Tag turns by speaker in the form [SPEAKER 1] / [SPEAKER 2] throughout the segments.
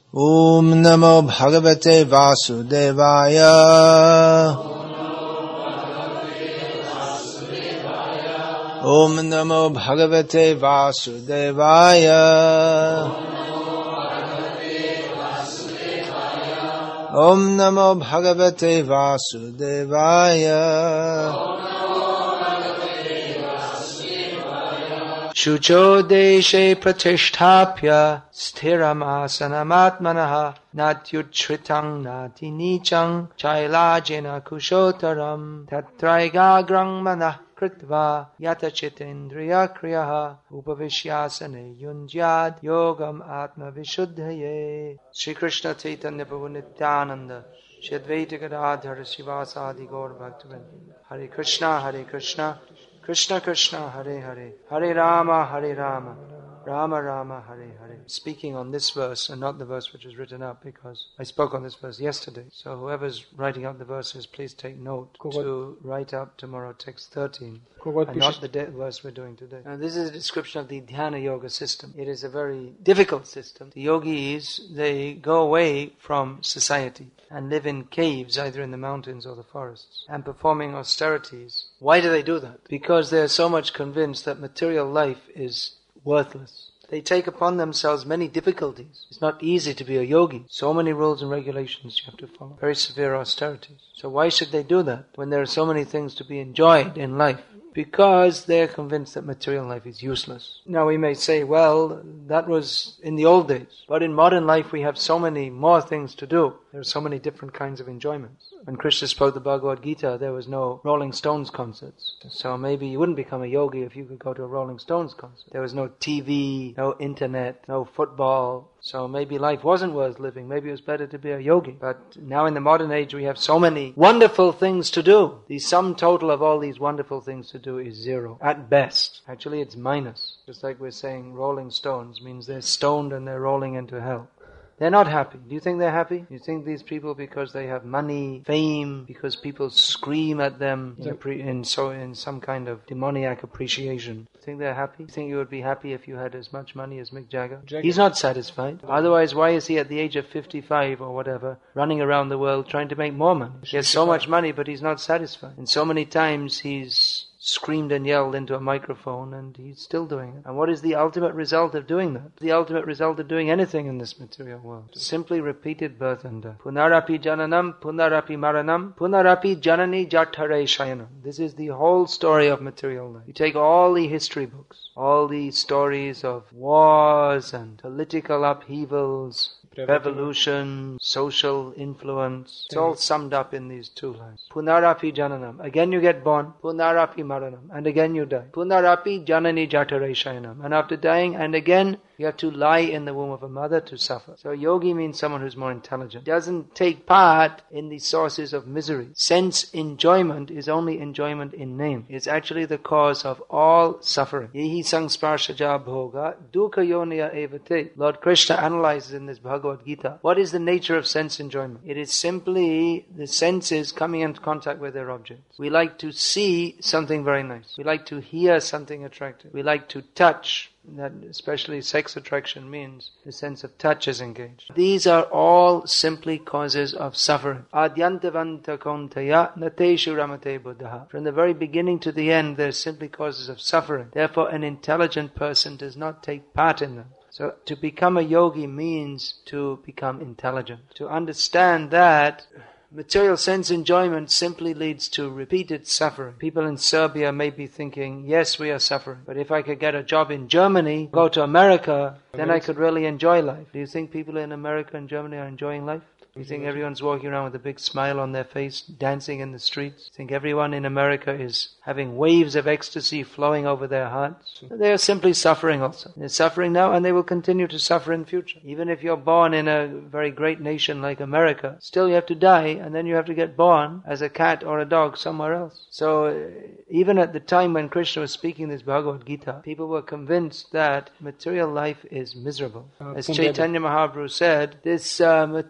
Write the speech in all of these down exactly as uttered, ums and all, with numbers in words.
[SPEAKER 1] Om Namo Bhagavate Vasudevaya. Om Namo Bhagavate Vasudevaya. Om Namo Bhagavate Vasudevaya. Shucho deshe pratishtapya sthiram asanamatmanaha natyuchritang nati nichang chailajena kushotaram tatraigagrang manah kritva yatachitendriya kriyaha upavishyasane yunjyad yogam atma vishuddhaye. Shri Krishna Chaitanya Prabhu Nityananda Shri Advaita Gadadhara Srivasadi Gaur Bhaktivinoda. Hare Krishna, Hare Krishna, Krishna Krishna, Hare Hare, Hare Rama, Hare Rama, Rama Rama, Hare Hare. Speaking on this verse and not the verse which is written up, because I spoke on this verse yesterday. So whoever's writing up the verses, please take note to write up tomorrow text thirteen and not the de- verse we're doing today. Now this is a description of the Dhyana Yoga system. It is a very difficult system. The yogis, they go away from society and live in caves, either in the mountains or the forests, and performing austerities. Why do they do that? Because they are so much convinced that material life is worthless. They take upon themselves many difficulties. It's not easy to be a yogi. So many rules and regulations you have to follow. Very severe austerities. So why should they do that when there are so many things to be enjoyed in life? Because they're convinced that material life is useless. Now we may say, well, that was in the old days. But in modern life we have so many more things to do. There are so many different kinds of enjoyments. When Krishna spoke the Bhagavad Gita, there was no Rolling Stones concerts. So maybe you wouldn't become a yogi if you could go to a Rolling Stones concert. There was no T V, no internet, no football. So maybe life wasn't worth living. Maybe it was better to be a yogi. But now in the modern age we have so many wonderful things to do. The sum total of all these wonderful things to do is zero. At best. Actually it's minus. Just like we're saying Rolling Stones means they're stoned and they're rolling into hell. They're not happy. Do you think they're happy? Do you think these people, because they have money, fame, because people scream at them in, appre- in so in some kind of demoniac appreciation, do you think they're happy? Do you think you would be happy if you had as much money as Mick Jagger? Jagger? He's not satisfied. Otherwise, why is he at the age of fifty-five or whatever, running around the world trying to make more money? He has so much money, but he's not satisfied. And so many times he's screamed and yelled into a microphone, and he's still doing it. And what is the ultimate result of doing that? The ultimate result of doing anything in this material world. Simply repeated birth and death. Punarapi jananam, punarapi maranam, punarapi janani jathare shayanam. This is the whole story of material life. You take all the history books, all the stories of wars and political upheavals, revolution, social influence. It's all summed up in these two lines. Punarapi jananam. Again you get born. Punarapi maranam. And again you die. Punarapi janani jatare shayanam. And after dying, and again you have to lie in the womb of a mother to suffer. So yogi means someone who's more intelligent. Doesn't take part in the sources of misery. Sense enjoyment is only enjoyment in name. It's actually the cause of all suffering. Yehi sangsparshaja bhoga dukkha yoniya evate. Lord Krishna analyzes in this Bhagavad Gita, what is the nature of sense enjoyment? It is simply the senses coming into contact with their objects. We like to see something very nice. We like to hear something attractive. We like to touch. That especially sex attraction means the sense of touch is engaged. These are all simply causes of suffering. Adyantavanta kontaya nateshu ramate buddha. From the very beginning to the end, they're simply causes of suffering. Therefore, an intelligent person does not take part in them. So to become a yogi means to become intelligent. To understand that material sense enjoyment simply leads to repeated suffering. People in Serbia may be thinking, yes, we are suffering, but if I could get a job in Germany, go to America, then I could really enjoy life. Do you think people in America and Germany are enjoying life? Do you think everyone's walking around with a big smile on their face, dancing in the streets? Do you think everyone in America is having waves of ecstasy flowing over their hearts? They are simply suffering also. They're suffering now and they will continue to suffer in future. Even if you're born in a very great nation like America, still you have to die and then you have to get born as a cat or a dog somewhere else. So uh, even at the time when Krishna was speaking this Bhagavad Gita, people were convinced that material life is miserable. As Chaitanya Mahaprabhu said, this uh, material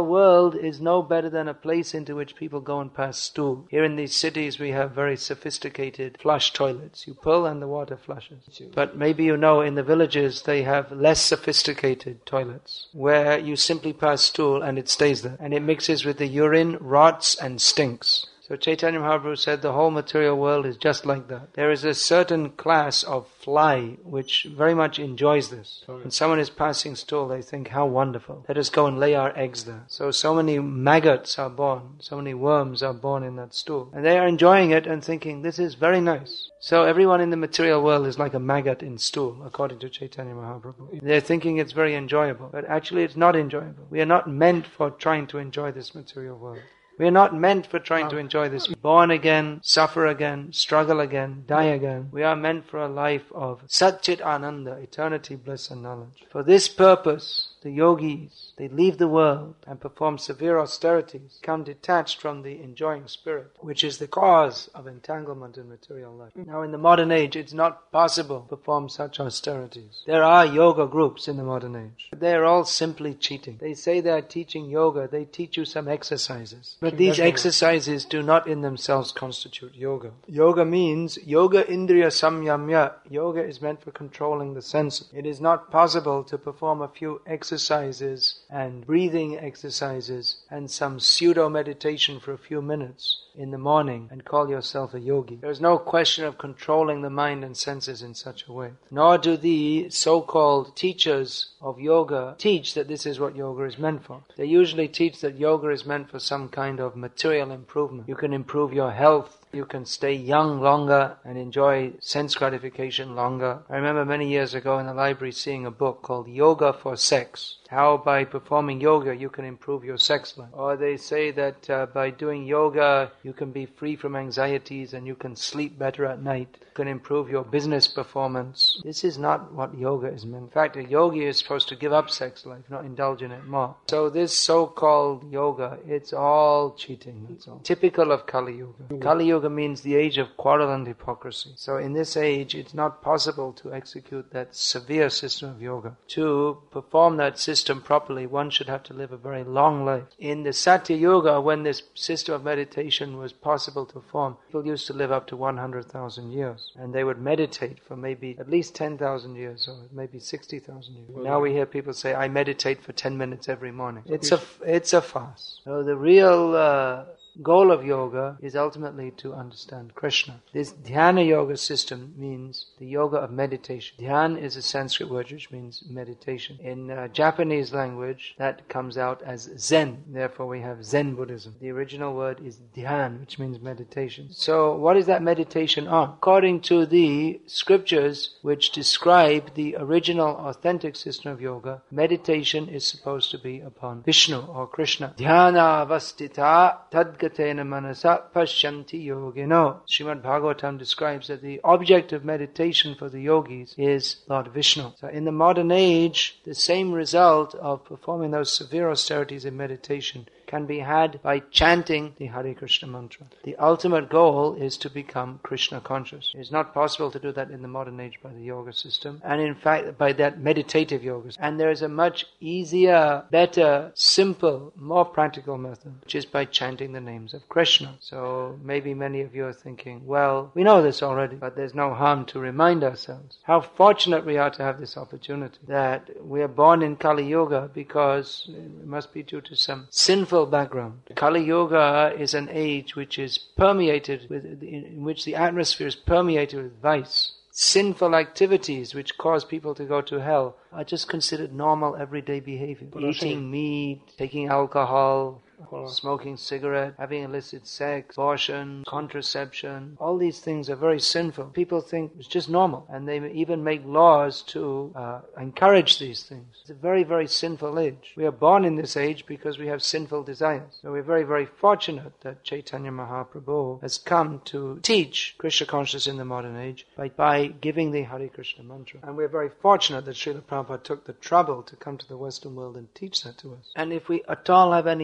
[SPEAKER 1] world is no better than a place into which people go and pass stool. Here in these cities we have very sophisticated flush toilets. You pull and the water flushes. But maybe you know in the villages they have less sophisticated toilets where you simply pass stool and it stays there. And it mixes with the urine, rots and stinks. So Chaitanya Mahaprabhu said the whole material world is just like that. There is a certain class of fly which very much enjoys this. When someone is passing stool, they think, how wonderful. Let us go and lay our eggs there. So, so many maggots are born, so many worms are born in that stool. And they are enjoying it and thinking, this is very nice. So everyone in the material world is like a maggot in stool, according to Chaitanya Mahaprabhu. They're thinking it's very enjoyable, but actually it's not enjoyable. We are not meant for trying to enjoy this material world. We are not meant for trying to enjoy this. Born again, suffer again, struggle again, die again. We are meant for a life of Satchit Ananda, eternity, bliss and knowledge. For this purpose, the yogis, they leave the world and perform severe austerities, become detached from the enjoying spirit, which is the cause of entanglement in material life. Now in the modern age, it's not possible to perform such austerities. There are yoga groups in the modern age. They are all simply cheating. They say they are teaching yoga, they teach you some exercises. But these exercises do not in themselves constitute yoga. Yoga means yoga indriya samyamya. Yoga is meant for controlling the senses. It is not possible to perform a few exercises and breathing exercises and some pseudo meditation for a few minutes in the morning and call yourself a yogi. There is no question of controlling the mind and senses in such a way. Nor do the so-called teachers of yoga teach that this is what yoga is meant for. They usually teach that yoga is meant for some kind of material improvement. You can improve your health. You can stay young longer and enjoy sense gratification longer. I remember many years ago in the library seeing a book called Yoga for Sex. How by performing yoga you can improve your sex life. Or they say that uh, by doing yoga you can be free from anxieties and you can sleep better at night. You can improve your business performance. This is not what yoga is meant. In fact, a yogi is supposed to give up sex life, not indulge in it more. So this so-called yoga, it's all cheating. It's all typical of Kali Yuga. Kali Yuga means the age of quarrel and hypocrisy. So in this age, it's not possible to execute that severe system of yoga. To perform that system properly, one should have to live a very long life. In the Satya Yuga, when this system of meditation was possible to form, people used to live up to one hundred thousand years. And they would meditate for maybe at least ten thousand years or maybe sixty thousand years. Well, now we hear people say, I meditate for ten minutes every morning. It's a, it's a farce. So the real uh, goal of yoga is ultimately to understand Krishna. This dhyana yoga system means the yoga of meditation. Dhyan is a Sanskrit word which means meditation. In uh, Japanese language, that comes out as Zen. Therefore we have Zen Buddhism. The original word is dhyan, which means meditation. So what is that meditation on? According to the scriptures which describe the original authentic system of yoga, meditation is supposed to be upon Vishnu or Krishna. Dhyana avastita tadgata manasa pashyanti yogino. Srimad Bhagavatam describes that the object of meditation for the yogis is Lord Vishnu. So in the modern age, the same result of performing those severe austerities in meditation can be had by chanting the Hare Krishna mantra. The ultimate goal is to become Krishna conscious. It is not possible to do that in the modern age by the yoga system, and in fact by that meditative yoga. And there is a much easier, better, simple, more practical method, which is by chanting the names of Krishna. So maybe many of you are thinking, well, we know this already, but there's no harm to remind ourselves how fortunate we are to have this opportunity, that we are born in Kali Yuga because it must be due to some sinful background. Kali Yuga is an age which is permeated with, in which the atmosphere is permeated with vice. Sinful activities which cause people to go to hell are just considered normal everyday behavior. Eating meat, taking alcohol, smoking cigarette, having illicit sex, abortion, contraception, all these things are very sinful. People think it's just normal, and they even make laws to uh, encourage these things. It's a very, very sinful age. We are born in this age because we have sinful desires. So we're very, very fortunate that Chaitanya Mahaprabhu has come to teach Krishna consciousness in the modern age by, by giving the Hare Krishna mantra. And we're very fortunate that Srila Prabhupada took the trouble to come to the Western world and teach that to us. And if we at all have any intelligence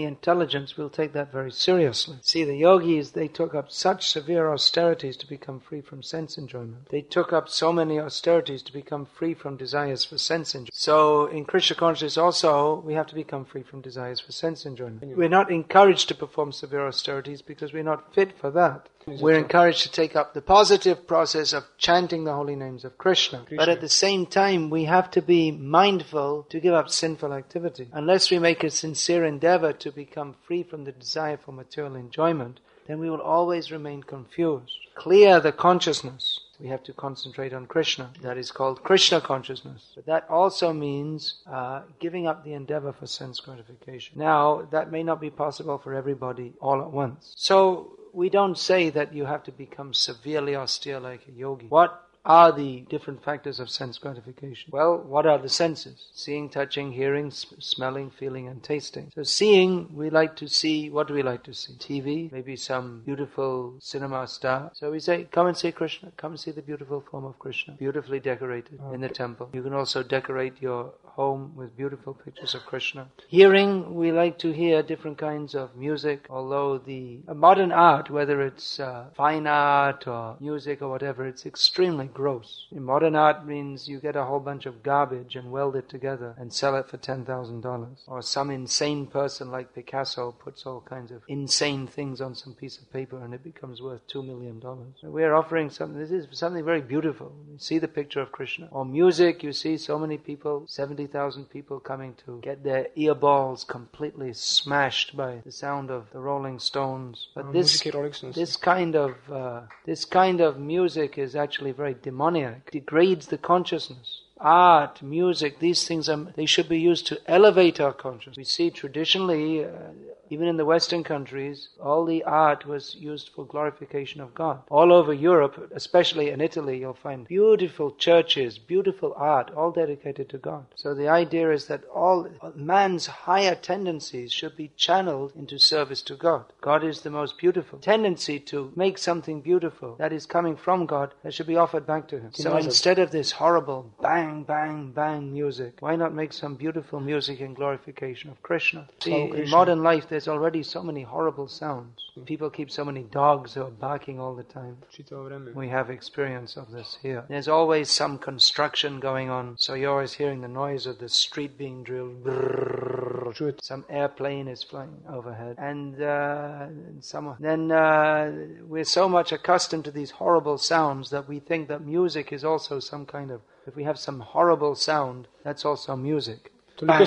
[SPEAKER 1] intelligence, we'll take that very seriously. See, the yogis, they took up such severe austerities to become free from sense enjoyment. They took up so many austerities to become free from desires for sense enjoyment. So in Krishna consciousness also, we have to become free from desires for sense enjoyment. We're not encouraged to perform severe austerities because we're not fit for that. We're encouraged to take up the positive process of chanting the holy names of Krishna. Krishna. But at the same time, we have to be mindful to give up sinful activity. Unless we make a sincere endeavor to become free from the desire for material enjoyment, then we will always remain confused. Clear the consciousness. We have to concentrate on Krishna. That is called Krishna consciousness. But that also means uh, giving up the endeavor for sense gratification. Now, that may not be possible for everybody all at once. So, we don't say that you have to become severely austere like a yogi. What are the different factors of sense gratification? Well, what are the senses? Seeing, touching, hearing, sm- smelling, feeling, and tasting. So seeing, we like to see, what do we like to see? T V, maybe some beautiful cinema star. So we say, come and see Krishna, come and see the beautiful form of Krishna, beautifully decorated okay. in the temple. You can also decorate your home with beautiful pictures of Krishna. Hearing, we like to hear different kinds of music, although the uh, modern art, whether it's uh, fine art or music or whatever, it's extremely gross. In modern art means you get a whole bunch of garbage and weld it together and sell it for ten thousand dollars. Or some insane person like Picasso puts all kinds of insane things on some piece of paper and it becomes worth two million dollars. So we are offering something, this is something very beautiful. You see the picture of Krishna. Or music, you see so many people, seventy thousand people coming to get their earballs completely smashed by the sound of the Rolling Stones. But this, this kind of, uh, this kind of music is actually very demoniac, degrades the consciousness. Art, music, these things, are, they should be used to elevate our consciousness. We see traditionally, uh, even in the Western countries, all the art was used for glorification of God. All over Europe, especially in Italy, you'll find beautiful churches, beautiful art, all dedicated to God. So the idea is that all man's higher tendencies should be channeled into service to God. God is the most beautiful. Tendency to make something beautiful that is coming from God, that should be offered back to Him. So instead of this horrible bang, bang, bang music, why not make some beautiful music in glorification of Krishna? See, oh, Krishna. In modern life, there's already so many horrible sounds. People keep so many dogs who are barking all the time. We have experience of this here. There's always some construction going on, so you're always hearing the noise of the street being drilled. Brrr, some airplane is flying overhead. And uh, some, then uh, we're so much accustomed to these horrible sounds that we think that music is also some kind of, if we have some horrible sound, that's also music. It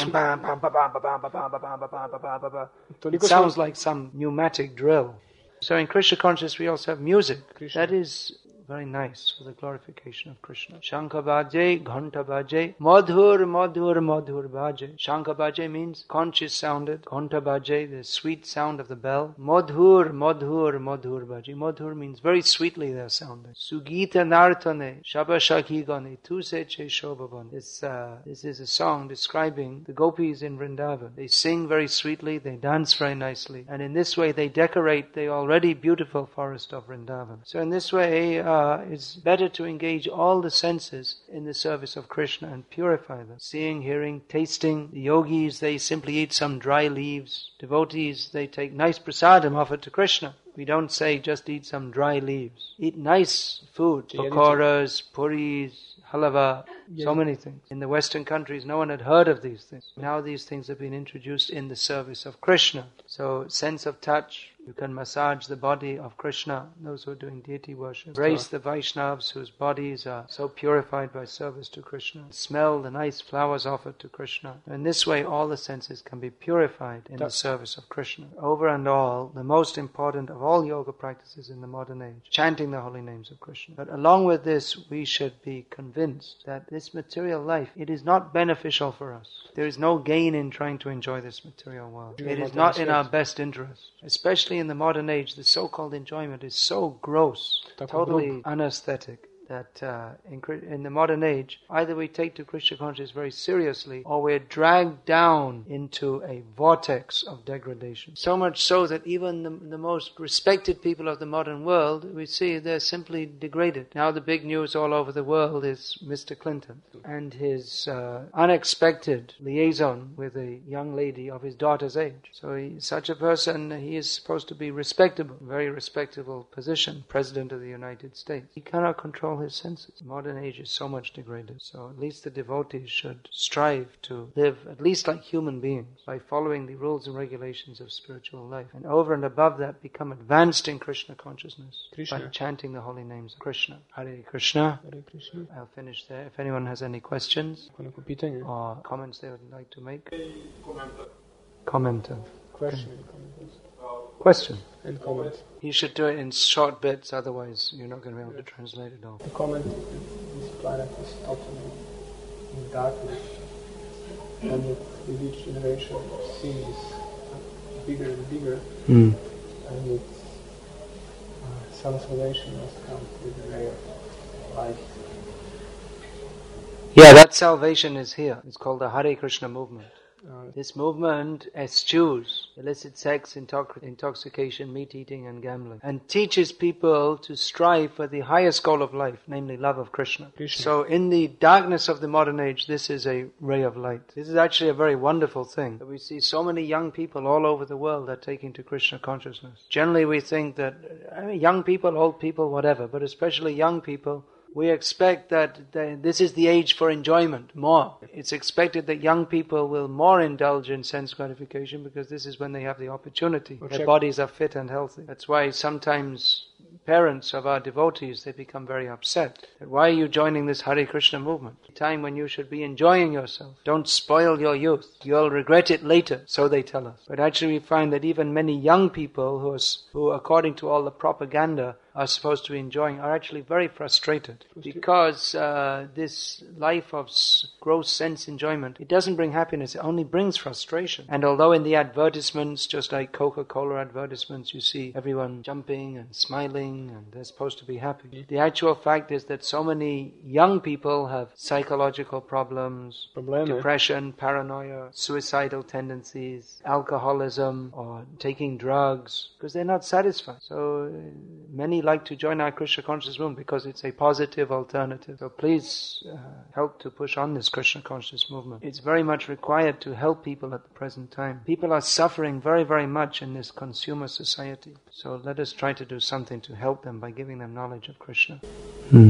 [SPEAKER 1] sounds like some pneumatic drill. So in Krishna consciousness we also have music. Krishna. That is very nice for the glorification of Krishna. Shankha Bhaje, Ghanta Bhaje, Madhur, Madhur, Madhur Bhaje. Shankha Bhaje means conch is sounded. Ghanta Bhaje, the sweet sound of the bell. Madhur, Madhur, Madhur Bhaje. Madhur means very sweetly they are sounded. Sugita Nartane, Shabashaki Gane, Tuse Che Shobhavan. This, uh, this is a song describing the gopis in Vrindavan. They sing very sweetly, they dance very nicely. And in this way they decorate the already beautiful forest of Vrindavan. So in this way, uh, Uh, it's better to engage all the senses in the service of Krishna and purify them. Seeing, hearing, tasting. The yogis, they simply eat some dry leaves. Devotees, they take nice prasadam offered to Krishna. We don't say just eat some dry leaves. Eat nice food. Pakoras, puris, halava, so many things. In the Western countries, no one had heard of these things. Now these things have been introduced in the service of Krishna. So, sense of touch. You can massage the body of Krishna, those who are doing deity worship. Embrace the Vaishnavas whose bodies are so purified by service to Krishna. Smell the nice flowers offered to Krishna. In this way, all the senses can be purified in the service of Krishna. Over and all, the most important of all yoga practices in the modern age, chanting the holy names of Krishna. But along with this, we should be convinced that this material life, it is not beneficial for us. There is no gain in trying to enjoy this material world. It is not in our best interest. Especially in the modern age, the so-called enjoyment is so gross, totally unaesthetic. that uh, in, in the modern age, either we take to Krishna consciousness very seriously, or we're dragged down into a vortex of degradation. So much so that even the, the most respected people of the modern world, we see they're simply degraded. Now the big news all over the world is Mister Clinton and his uh, unexpected liaison with a young lady of his daughter's age. So he, such a person, he is supposed to be respectable, very respectable position, President of the United States. He cannot control his senses. The modern age is so much degraded. So at least the devotees should strive to live at least like human beings by following the rules and regulations of spiritual life. And over and above that, become advanced in Krishna consciousness Krishna. by chanting the holy names of Krishna. Hare Krishna. Hare Krishna. I'll finish there. If anyone has any questions or comments they would like to make. Commenter.
[SPEAKER 2] Question.
[SPEAKER 1] Question.
[SPEAKER 2] And comment.
[SPEAKER 1] You should do it in short bits, otherwise you're not going to be able to translate it all.
[SPEAKER 2] The comment is that this planet is totally in darkness, and that with each generation sin is bigger and bigger,
[SPEAKER 1] mm.
[SPEAKER 2] and that uh, some salvation must come with the ray of light.
[SPEAKER 1] Yeah, that salvation is here. It's called the Hare Krishna movement.
[SPEAKER 2] Uh,
[SPEAKER 1] This movement eschews illicit sex, intox- intoxication, meat eating and gambling, and teaches people to strive for the highest goal of life, namely love of Krishna.
[SPEAKER 2] Krishna.
[SPEAKER 1] So in the darkness of the modern age, this is a ray of light. This is actually a very wonderful thing, that we see so many young people all over the world are taking to Krishna consciousness. Generally we think that I mean, young people, old people, whatever, but especially young people, we expect that the, this is the age for enjoyment, more. It's expected that young people will more indulge in sense gratification because this is when they have the opportunity.
[SPEAKER 2] Or
[SPEAKER 1] Their
[SPEAKER 2] check.
[SPEAKER 1] bodies are fit and healthy. That's why sometimes parents of our devotees, they become very upset. That why are you joining this Hare Krishna movement? A time when you should be enjoying yourself. Don't spoil your youth. You'll regret it later, so they tell us. But actually we find that even many young people who, are, who according to all the propaganda, are supposed to be enjoying are actually very frustrated because uh, this life of s- gross sense enjoyment, it doesn't bring happiness, it only brings frustration. And although in the advertisements, just like Coca-Cola advertisements, you see everyone jumping and smiling and they're supposed to be happy. The actual fact is that so many young people have psychological problems,
[SPEAKER 2] Probleme.
[SPEAKER 1] depression, paranoia, suicidal tendencies, alcoholism or taking drugs because they're not satisfied. So uh, many like to join our Krishna consciousness movement because it's a positive alternative. So please uh, help to push on this Krishna consciousness movement. It's very much required to help people at the present time. People are suffering very, very much in this consumer society. So let us try to do something to help them by giving them knowledge of Krishna. Hmm.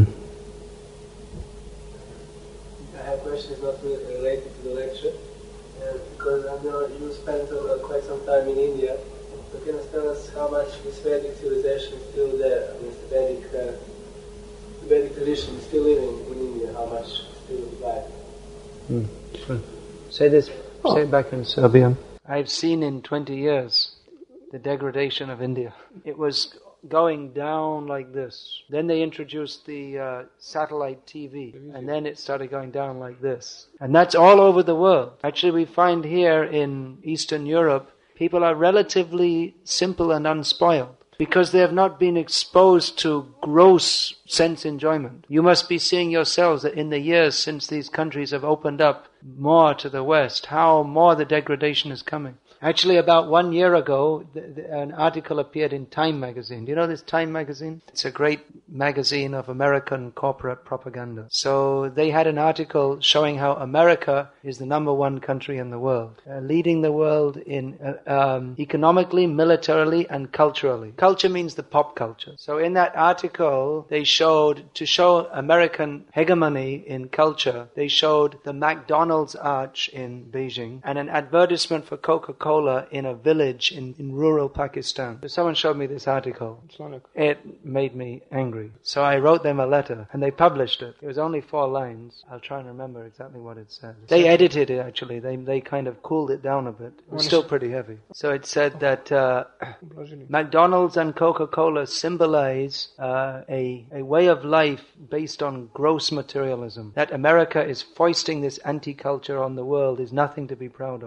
[SPEAKER 3] I have questions not re- related to the lecture, uh, because I know you spent uh, quite some time in India. So can you tell us how much this Vedic civilization is still there? I mean, the Vedic, uh, the Vedic tradition is still living in India. How much is still alive?
[SPEAKER 1] Hmm. Sure. Say this. Oh. Say it back in Serbian. I've seen in twenty years the degradation of India. It was going down like this. Then they introduced the uh, satellite T V, and then it started going down like this. And that's all over the world. Actually, we find here in Eastern Europe, people are relatively simple and unspoiled because they have not been exposed to gross sense enjoyment. You must be seeing yourselves that in the years since these countries have opened up more to the West, how more the degradation is coming. Actually, about one year ago, the, the, an article appeared in Time magazine. Do you know this Time magazine? It's a great magazine of American corporate propaganda. So they had an article showing how America is the number one country in the world, uh, leading the world in uh, um, economically, militarily, and culturally. Culture means the pop culture. So in that article, they showed, to show American hegemony in culture, they showed the McDonald's arch in Beijing and an advertisement for Coca-Cola in a village in, in rural Pakistan. So someone showed me this article. It made me angry. So I wrote them a letter and they published it. It was only four lines. I'll try and remember exactly what it said. They edited it actually. They they kind of cooled it down a bit. It was still pretty heavy. So it said that uh, McDonald's and Coca-Cola symbolize uh, a, a way of life based on gross materialism. That America is foisting this anti-culture on the world is nothing to be proud of.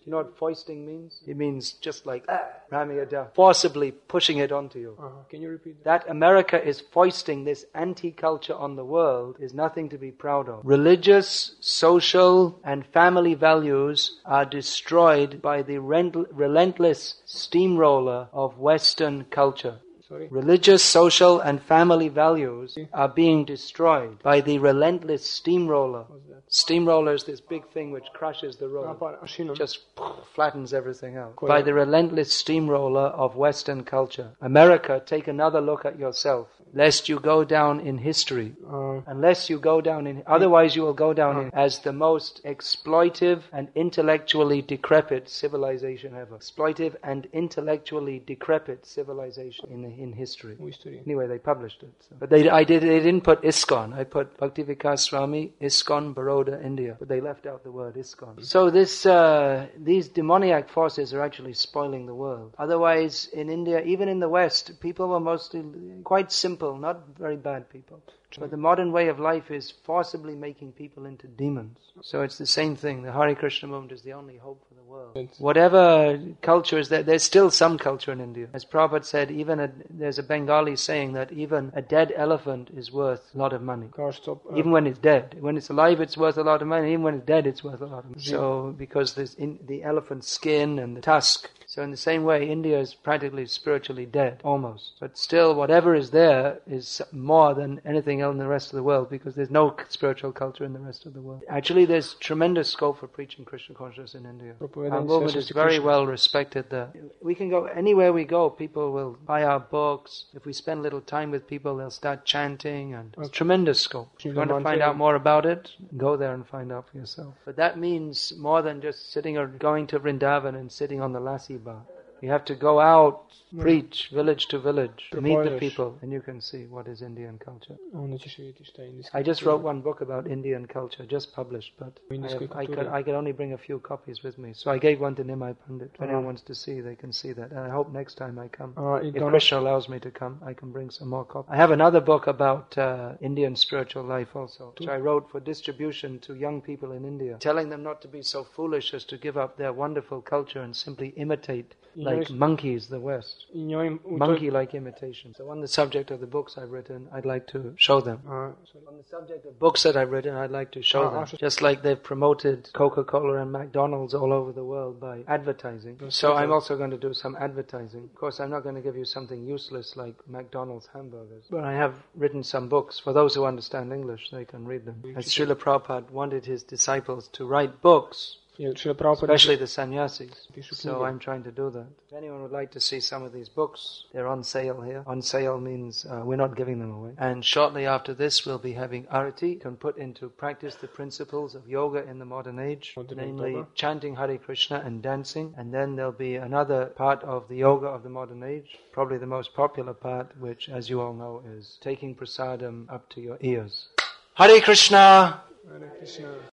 [SPEAKER 1] You know what foisting means? It means just like ah, ramming it down, forcibly pushing it onto you.
[SPEAKER 2] Uh-huh. Can you repeat that?
[SPEAKER 1] That America is foisting this anti-culture on the world is nothing to be proud of. Religious, social, and family values are destroyed by the rent- relentless steamroller of Western culture.
[SPEAKER 2] Sorry?
[SPEAKER 1] Religious, social, and family values are being destroyed by the relentless steamroller.
[SPEAKER 2] What's that?
[SPEAKER 1] Steamroller is this big thing which crushes the road.
[SPEAKER 2] Apa, mašinom?
[SPEAKER 1] Just flattens everything out.
[SPEAKER 2] Cool.
[SPEAKER 1] By the relentless steamroller of Western culture. America, take another look at yourself, lest you go down in history.
[SPEAKER 2] Uh,
[SPEAKER 1] Unless you go down in, otherwise you will go down in as the most exploitive and intellectually decrepit civilization ever. Exploitive and intellectually decrepit civilization in in history.
[SPEAKER 2] history.
[SPEAKER 1] Anyway, they published it. So. But they, I did, they didn't put ISKCON. I put Bhaktivikas Swami, ISKCON, Baroda, India. But they left out the word ISKCON. So this, uh, these demoniac forces are actually spoiling the world. Otherwise, in India, even in the West, people were mostly quite simple, not very bad people. But the modern way of life is forcibly making people into demons. So it's the same thing. The Hare Krishna movement is the only hope for the world.
[SPEAKER 2] It's
[SPEAKER 1] Whatever culture is there, there's still some culture in India. As Prabhupada said, even a, there's a Bengali saying that even a dead elephant is worth a lot of money.
[SPEAKER 2] Kao što, uh,
[SPEAKER 1] Even when it's dead. When it's alive, it's worth a lot of money. Even when it's dead, it's worth a lot of money. So, because there's in, the elephant's skin and the tusk. So in the same way, India is practically spiritually dead, almost. But still, whatever is there is more than anything else in the rest of the world, because there's no spiritual culture in the rest of the world. Actually, there's tremendous scope for preaching Krishna consciousness in India. Our movement is very well respected there. We can go anywhere we go. People will buy our books. If we spend a little time with people, they'll start chanting, and there's tremendous scope. If you want to find out more about it, go there and find out for yourself. But that means more than just sitting or going to Vrindavan and sitting on the lassi bar. You have to go out, preach, village to village, meet the people, and you can see what is Indian culture.
[SPEAKER 2] Onda ćeš vidjeti šta je indijska
[SPEAKER 1] I just
[SPEAKER 2] kultura.
[SPEAKER 1] wrote one book about Indian culture, just published, but I,
[SPEAKER 2] Indijskoj
[SPEAKER 1] have, I,
[SPEAKER 2] kulturi.
[SPEAKER 1] could, I could only bring a few copies with me. So I gave one to Nimai Pandit. If anyone wants to see, they can see that. And I hope next time I come,
[SPEAKER 2] A, i
[SPEAKER 1] if
[SPEAKER 2] danas-
[SPEAKER 1] Krishna allows me to come, I can bring some more copies. I have another book about uh, Indian spiritual life also, which I wrote for distribution to young people in India, telling them not to be so foolish as to give up their wonderful culture and simply imitate like
[SPEAKER 2] Yes.
[SPEAKER 1] monkeys the West.
[SPEAKER 2] I njoj, u toj,
[SPEAKER 1] Monkey-like imitation. So on the subject of the books I've written, I'd like to show them.
[SPEAKER 2] a, sorry.
[SPEAKER 1] On the subject of books that I've written, I'd like to show
[SPEAKER 2] Ah,
[SPEAKER 1] them.
[SPEAKER 2] ah,
[SPEAKER 1] Just like they've promoted Coca-Cola and McDonald's all over the world by advertising. So I'm also going to do some advertising. Of course, I'm not going to give you something useless like McDonald's hamburgers. But I have written some books. For those who understand English, they can read them. As Srila Prabhupada wanted his disciples to write books,
[SPEAKER 2] Jer Srila Prabhupada
[SPEAKER 1] especially the sannyasis.
[SPEAKER 2] pišu
[SPEAKER 1] So
[SPEAKER 2] knjige.
[SPEAKER 1] I'm trying to do that. If anyone would like to see some of these books, they're on sale here. On sale means uh, we're not giving them away. And shortly after this, we'll be having arati. You can put into practice the principles of yoga in the modern age,
[SPEAKER 2] Modern
[SPEAKER 1] namely
[SPEAKER 2] yoga.
[SPEAKER 1] chanting Hare Krishna and dancing. And then there'll be another part of the yoga of the modern age, probably the most popular part, which, as you all know, is taking prasadam up to your ears. Hare Krishna!
[SPEAKER 2] Hare Krishna.